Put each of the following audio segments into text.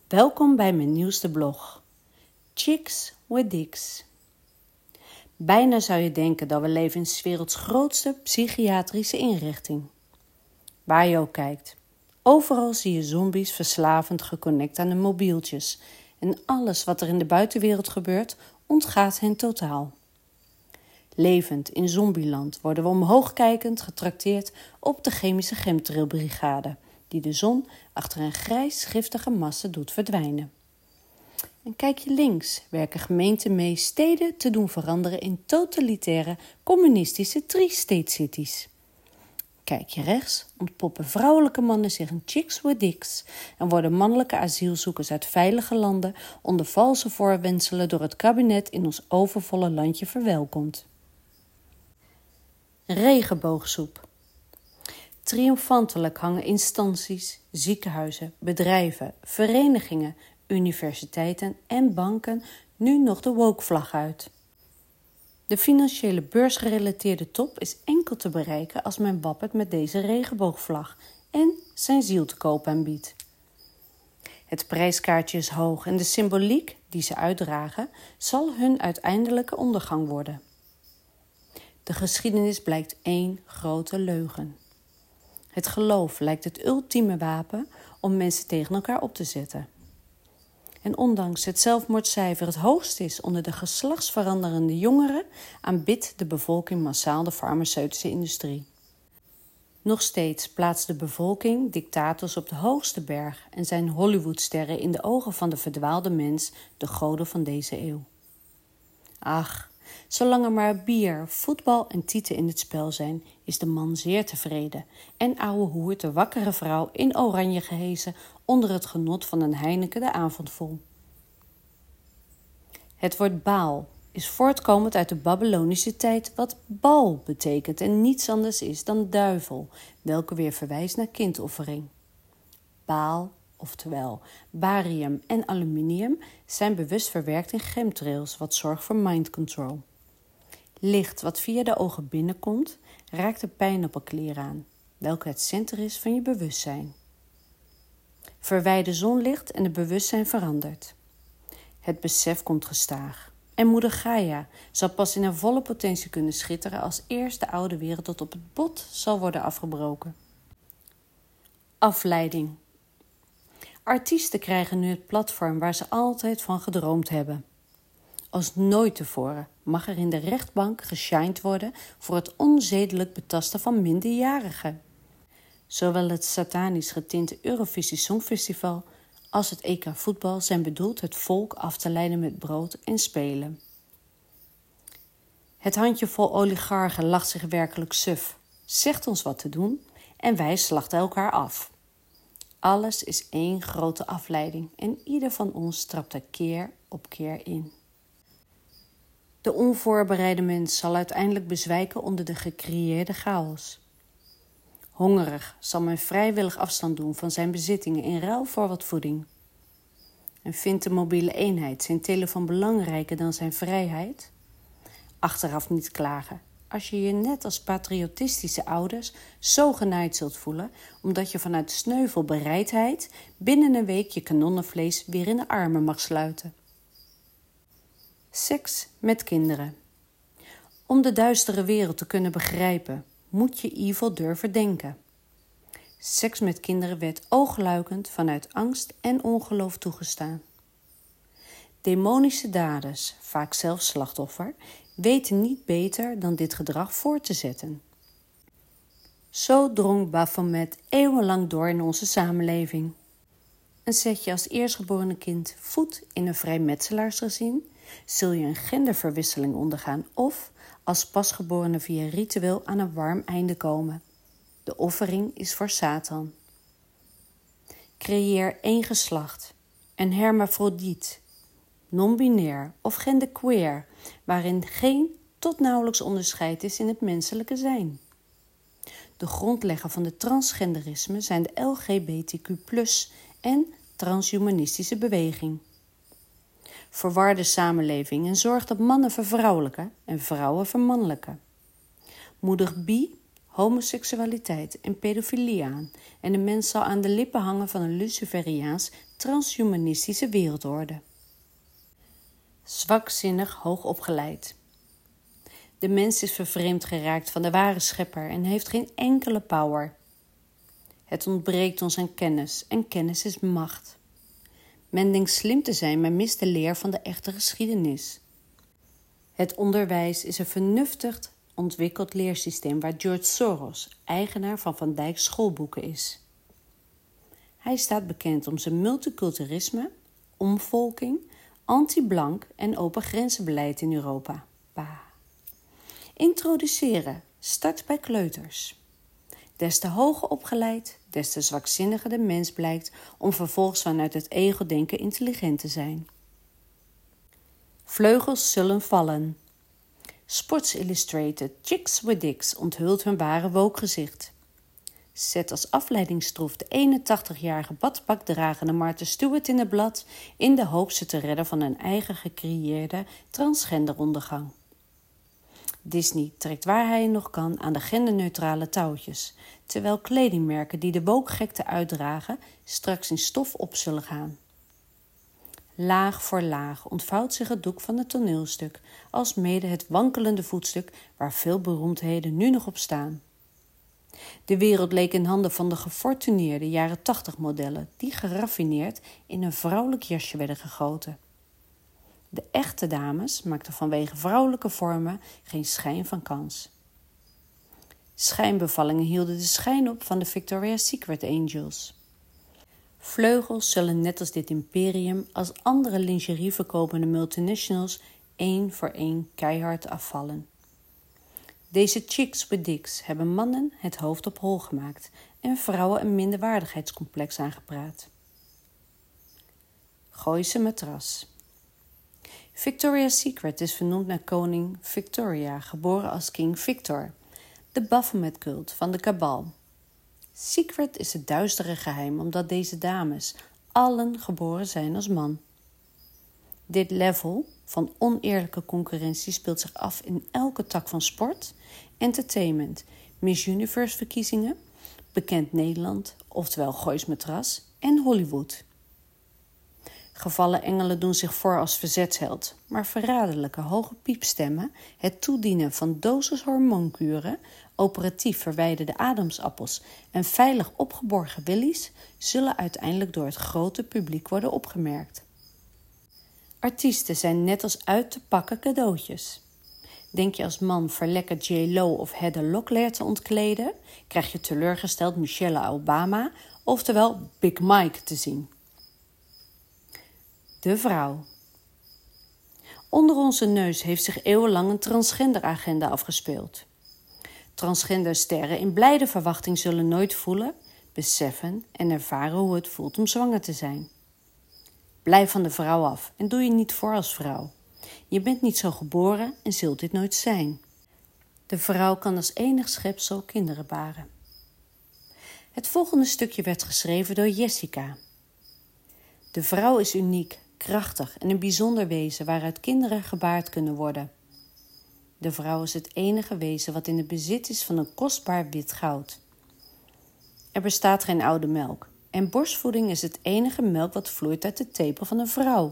Welkom bij mijn nieuwste blog, Chicks with Dicks. Bijna zou je denken dat we leven in 's werelds grootste psychiatrische inrichting. Waar je ook kijkt, overal zie je zombies verslavend geconnect aan de mobieltjes en alles wat er in de buitenwereld gebeurt ontgaat hen totaal. Levend in zombieland worden we omhoogkijkend getrakteerd op de chemische chemtrailbrigade, die de zon achter een grijs giftige massa doet verdwijnen. En kijk je links, werken gemeenten mee steden te doen veranderen in totalitaire communistische tri-state cities. Kijk je rechts, ontpoppen vrouwelijke mannen zich in chicks with dicks en worden mannelijke asielzoekers uit veilige landen onder valse voorwendselen door het kabinet in ons overvolle landje verwelkomd. Regenboogsoep. Triomfantelijk hangen instanties, ziekenhuizen, bedrijven, verenigingen, universiteiten en banken nu nog de woke-vlag uit. De financiële beursgerelateerde top is enkel te bereiken als men wappert met deze regenboogvlag en zijn ziel te koop aanbiedt. Het prijskaartje is hoog en de symboliek die ze uitdragen zal hun uiteindelijke ondergang worden. De geschiedenis blijkt één grote leugen. Het geloof lijkt het ultieme wapen om mensen tegen elkaar op te zetten. En ondanks het zelfmoordcijfer het hoogst is onder de geslachtsveranderende jongeren, aanbidt de bevolking massaal de farmaceutische industrie. Nog steeds plaatst de bevolking dictators op de hoogste berg en zijn Hollywoodsterren in de ogen van de verdwaalde mens de goden van deze eeuw. Ach, zolang er maar bier, voetbal en tieten in het spel zijn, is de man zeer tevreden en ouwehoert de wakkere vrouw in oranje gehezen onder het genot van een Heineken de avond vol. Het woord Baal is voortkomend uit de Babylonische tijd wat bal betekent en niets anders is dan duivel, welke weer verwijst naar kindoffering. Baal, oftewel barium en aluminium, zijn bewust verwerkt in chemtrails, wat zorgt voor mind control. Licht wat via de ogen binnenkomt, raakt de pijnappelklier aan, welke het centrum is van je bewustzijn. Verwijder zonlicht en het bewustzijn verandert. Het besef komt gestaag. En moeder Gaia zal pas in haar volle potentie kunnen schitteren als eerst de oude wereld tot op het bot zal worden afgebroken. Afleiding. Artiesten krijgen nu het platform waar ze altijd van gedroomd hebben. Als nooit tevoren mag er in de rechtbank geshined worden voor het onzedelijk betasten van minderjarigen. Zowel het satanisch getinte Eurovisie Songfestival als het EK voetbal zijn bedoeld het volk af te leiden met brood en spelen. Het handjevol oligarchen lacht zich werkelijk suf, zegt ons wat te doen en wij slachten elkaar af. Alles is één grote afleiding en ieder van ons trapt er keer op keer in. De onvoorbereide mens zal uiteindelijk bezwijken onder de gecreëerde chaos. Hongerig zal men vrijwillig afstand doen van zijn bezittingen in ruil voor wat voeding. En vindt de mobiele eenheid zijn telefoon belangrijker dan zijn vrijheid? Achteraf niet klagen, als je je net als patriotistische ouders zo genaaid zult voelen, omdat je vanuit sneuvelbereidheid binnen een week je kanonnenvlees weer in de armen mag sluiten. Seks met kinderen. Om de duistere wereld te kunnen begrijpen, moet je evil durven denken. Seks met kinderen werd oogluikend vanuit angst en ongeloof toegestaan. Demonische daders, vaak zelf slachtoffer, weten niet beter dan dit gedrag voor te zetten. Zo drong Baphomet eeuwenlang door in onze samenleving. En zet je als eerstgeboren kind voet in een vrijmetselaarsgezin, zul je een genderverwisseling ondergaan of als pasgeborene via ritueel aan een warm einde komen. De offering is voor Satan. Creëer één geslacht, een hermafrodiet, non-binair of genderqueer, waarin geen tot nauwelijks onderscheid is in het menselijke zijn. De grondlegger van het transgenderisme zijn de LGBTQ+ en transhumanistische beweging. Verwar de samenleving en zorg dat mannen vervrouwelijken en vrouwen vermannelijken. Moedig bi, homoseksualiteit en pedofilie aan en de mens zal aan de lippen hangen van een Luciferiaans transhumanistische wereldorde. Zwakzinnig hoogopgeleid. De mens is vervreemd geraakt van de ware schepper en heeft geen enkele power. Het ontbreekt ons aan kennis en kennis is macht. Men denkt slim te zijn, maar mist de leer van de echte geschiedenis. Het onderwijs is een vernuftig ontwikkeld leersysteem waar George Soros, eigenaar van Van Dijk's schoolboeken, is. Hij staat bekend om zijn multiculturalisme, omvolking, anti-blank en open grenzenbeleid in Europa. Introduceren, start bij kleuters. Des te hoger opgeleid, des te zwakzinniger de mens blijkt om vervolgens vanuit het ego-denken intelligent te zijn. Vleugels zullen vallen. Sports Illustrated Chicks with Dicks onthult hun ware woke-gezicht. Zet als afleidingstroef de 81-jarige badpakdragende Martha Stewart in het blad in de hoop ze te redden van een eigen gecreëerde transgenderondergang. Disney trekt waar hij nog kan aan de genderneutrale touwtjes, terwijl kledingmerken die de woke-gekte uitdragen straks in stof op zullen gaan. Laag voor laag ontvouwt zich het doek van het toneelstuk, als mede het wankelende voetstuk waar veel beroemdheden nu nog op staan. De wereld leek in handen van de gefortuneerde jaren 80 modellen, die geraffineerd in een vrouwelijk jasje werden gegoten. De echte dames maakten vanwege vrouwelijke vormen geen schijn van kans. Schijnbevallingen hielden de schijn op van de Victoria's Secret Angels. Vleugels zullen net als dit imperium als andere lingerieverkopende multinationals één voor één keihard afvallen. Deze chicks with dicks hebben mannen het hoofd op hol gemaakt en vrouwen een minderwaardigheidscomplex aangepraat. Gooise matras. Victoria's Secret is vernoemd naar koning Victoria, geboren als King Victor, de Baphomet-cult van de Kabal. Secret is het duistere geheim omdat deze dames allen geboren zijn als man. Dit level van oneerlijke concurrentie speelt zich af in elke tak van sport, entertainment, Miss Universe verkiezingen, bekend Nederland, oftewel Goois matras, en Hollywood. Gevallen engelen doen zich voor als verzetsheld, maar verraderlijke hoge piepstemmen, het toedienen van dosis hormoonkuren, operatief verwijderde adamsappels en veilig opgeborgen willies zullen uiteindelijk door het grote publiek worden opgemerkt. Artiesten zijn net als uit te pakken cadeautjes. Denk je als man verlekkerd J.Lo of Heather Locklear te ontkleden, krijg je teleurgesteld Michelle Obama, oftewel Big Mike, te zien. De vrouw. Onder onze neus heeft zich eeuwenlang een transgenderagenda afgespeeld. Transgendersterren in blijde verwachting zullen nooit voelen, beseffen en ervaren hoe het voelt om zwanger te zijn. Blijf van de vrouw af en doe je niet voor als vrouw. Je bent niet zo geboren en zult dit nooit zijn. De vrouw kan als enig schepsel kinderen baren. Het volgende stukje werd geschreven door Jessica. De vrouw is uniek, krachtig en een bijzonder wezen waaruit kinderen gebaard kunnen worden. De vrouw is het enige wezen wat in het bezit is van een kostbaar wit goud. Er bestaat geen oude melk en borstvoeding is het enige melk wat vloeit uit de tepel van een vrouw.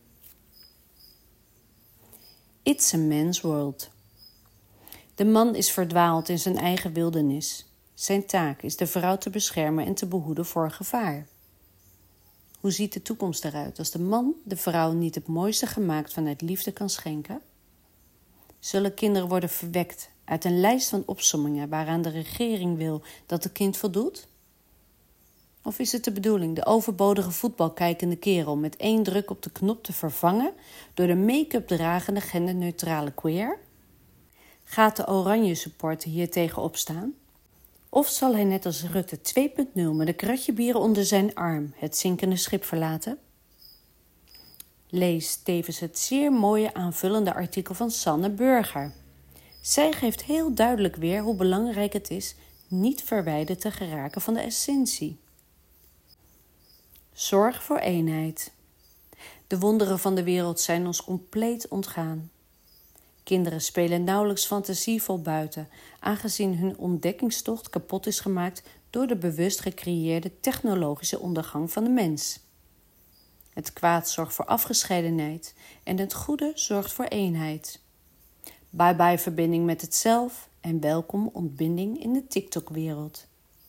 It's a man's world. De man is verdwaald in zijn eigen wildernis. Zijn taak is de vrouw te beschermen en te behoeden voor gevaar. Hoe ziet de toekomst eruit als de man de vrouw niet het mooiste gemaakt vanuit liefde kan schenken? Zullen kinderen worden verwekt uit een lijst van opsommingen waaraan de regering wil dat het kind voldoet? Of is het de bedoeling de overbodige voetbalkijkende kerel met 1 druk op de knop te vervangen door de make-up dragende genderneutrale queer? Gaat de oranje supporter hier tegen opstaan? Of zal hij net als Rutte 2.0 met een kratje bier onder zijn arm het zinkende schip verlaten? Lees tevens het zeer mooie aanvullende artikel van Sanne Burger. Zij geeft heel duidelijk weer hoe belangrijk het is niet verwijderd te geraken van de essentie. Zorg voor eenheid. De wonderen van de wereld zijn ons compleet ontgaan. Kinderen spelen nauwelijks fantasievol buiten, aangezien hun ontdekkingstocht kapot is gemaakt door de bewust gecreëerde technologische ondergang van de mens. Het kwaad zorgt voor afgescheidenheid en het goede zorgt voor eenheid. Bye bye verbinding met het zelf en welkom ontbinding in de TikTok-wereld.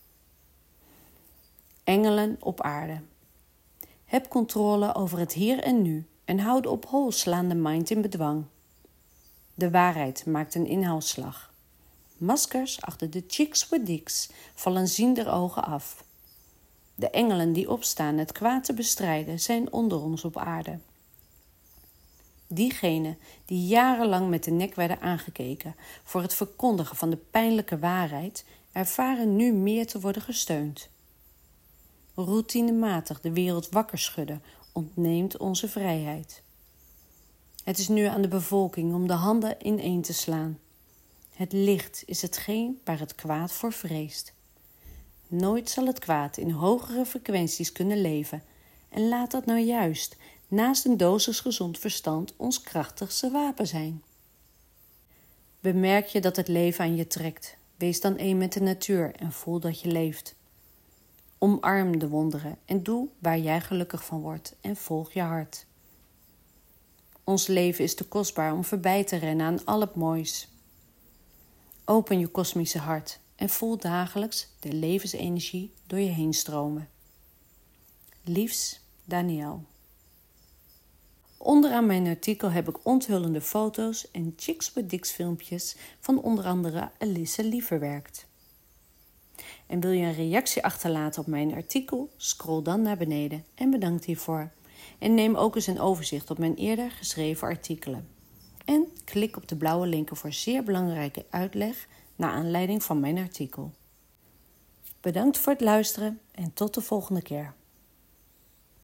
Engelen op aarde. Heb controle over het hier en nu en houd op hol slaande mind in bedwang. De waarheid maakt een inhaalslag. Maskers achter de chicks with dicks vallen ziender ogen af. De engelen die opstaan het kwaad te bestrijden zijn onder ons op aarde. Diegenen die jarenlang met de nek werden aangekeken voor het verkondigen van de pijnlijke waarheid, ervaren nu meer te worden gesteund. Routinematig de wereld wakker schudden ontneemt onze vrijheid. Het is nu aan de bevolking om de handen ineen te slaan. Het licht is hetgeen waar het kwaad voor vreest. Nooit zal het kwaad in hogere frequenties kunnen leven en laat dat nou juist naast een dosis gezond verstand ons krachtigste wapen zijn. Bemerk je dat het leven aan je trekt, wees dan één met de natuur en voel dat je leeft. Omarm de wonderen en doe waar jij gelukkig van wordt en volg je hart. Ons leven is te kostbaar om voorbij te rennen aan al het moois. Open je kosmische hart en voel dagelijks de levensenergie door je heen stromen. Liefs, Daniel. Onderaan mijn artikel heb ik onthullende foto's en Chicks with Dicks filmpjes van onder andere Elisse Lieverwerkt. En wil je een reactie achterlaten op mijn artikel? Scroll dan naar beneden en bedankt hiervoor. En neem ook eens een overzicht op mijn eerder geschreven artikelen. En klik op de blauwe linken voor zeer belangrijke uitleg naar aanleiding van mijn artikel. Bedankt voor het luisteren en tot de volgende keer.